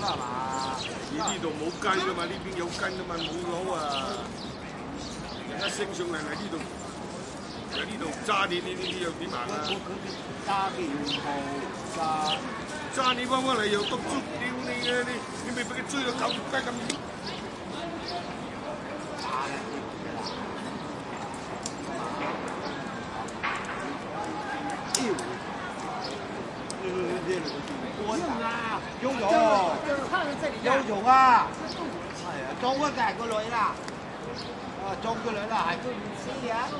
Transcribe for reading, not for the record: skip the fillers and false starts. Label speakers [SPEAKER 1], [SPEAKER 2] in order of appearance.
[SPEAKER 1] 係嘛？
[SPEAKER 2] 呢度冇雞噶嘛，呢邊有雞噶嘛，冇佬啊！而家升上嚟喺呢度，喺呢度揸你呢啲又點行啊？
[SPEAKER 1] 揸幾號
[SPEAKER 2] 揸你翻返嚟又督捉屌你嘅你未俾佢追到9條雞咁遠。
[SPEAKER 1] 用啊！係啊，裝嗰就係個女啦，裝個女啦，係佢唔知嘅。